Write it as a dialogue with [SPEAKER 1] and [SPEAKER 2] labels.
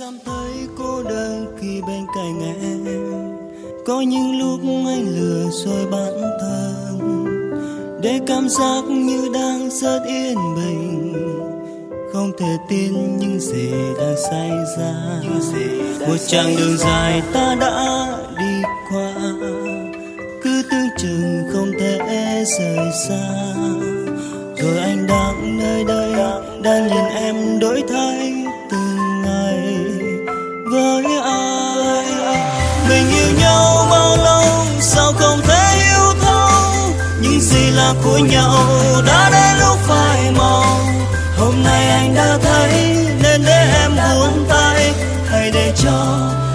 [SPEAKER 1] cảm thấy cô đơn khi bên cạnh em. Có những lúc anh lừa dối bản thân để cảm giác như đang rất yên bình, không thể tin những gì đang xảy ra. Một chặng đường dài ta đã đi qua, cứ tưởng chừng không thể rời xa. Rồi anh đang nơi đây, đang nhìn em đổi thay từng ngày. Với ai mình yêu nhau bao lâu, sao không thể yêu thấu? Những gì là của nhau đã đến lúc phai màu. Hôm nay anh đã thấy nên để em buông tay, hay để cho